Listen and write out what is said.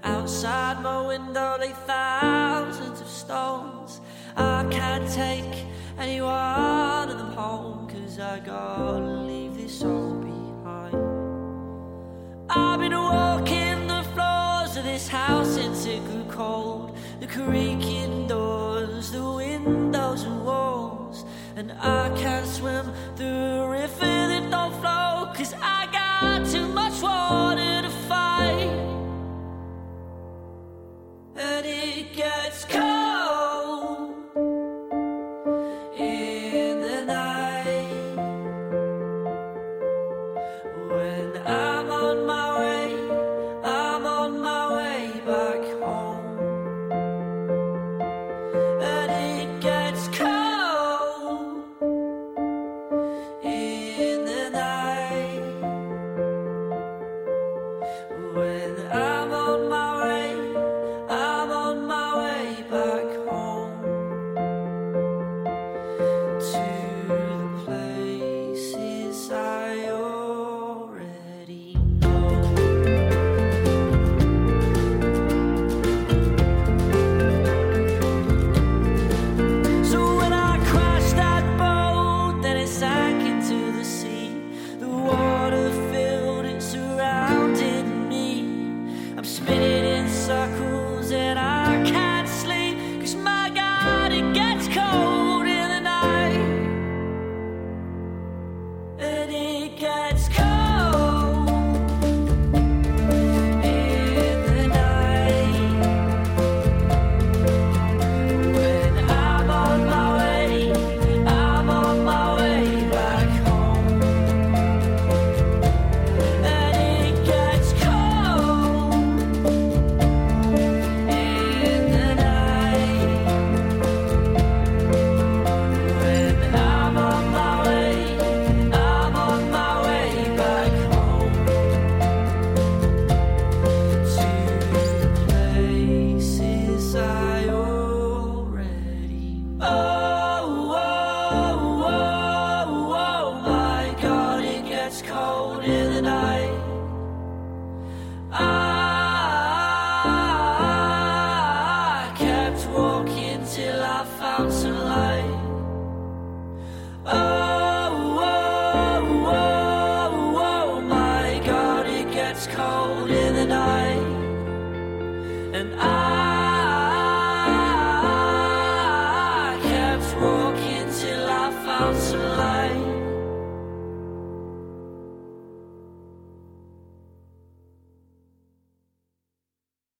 outside my window lay thousands of stones. I can't take any one of them home, 'cause I gotta leave this all behind. I've been walking the floors of this house since it grew cold. The creaking doors, the windows and walls. And I can't swim through a river that don't flow, 'cause I got too much water to fight. And it gets cold in the night when I'm on my way back home. And it gets cold in the night when I'm on my way back home to the places I already know. So when I crashed that boat, then it sank into the sea. The water filled it, surrounded me. I'm spinning in circles and I can't sleep, 'cause my God, it gets cold in the night. And it gets cold in the night when I'm on my way back home. And it gets cold in the night when I'm on my way back home to places I already know. Oh, my God, it gets cold in the night. I kept walking till I found some light. Oh, my God, it gets cold in the night. And I kept walking till I found some light.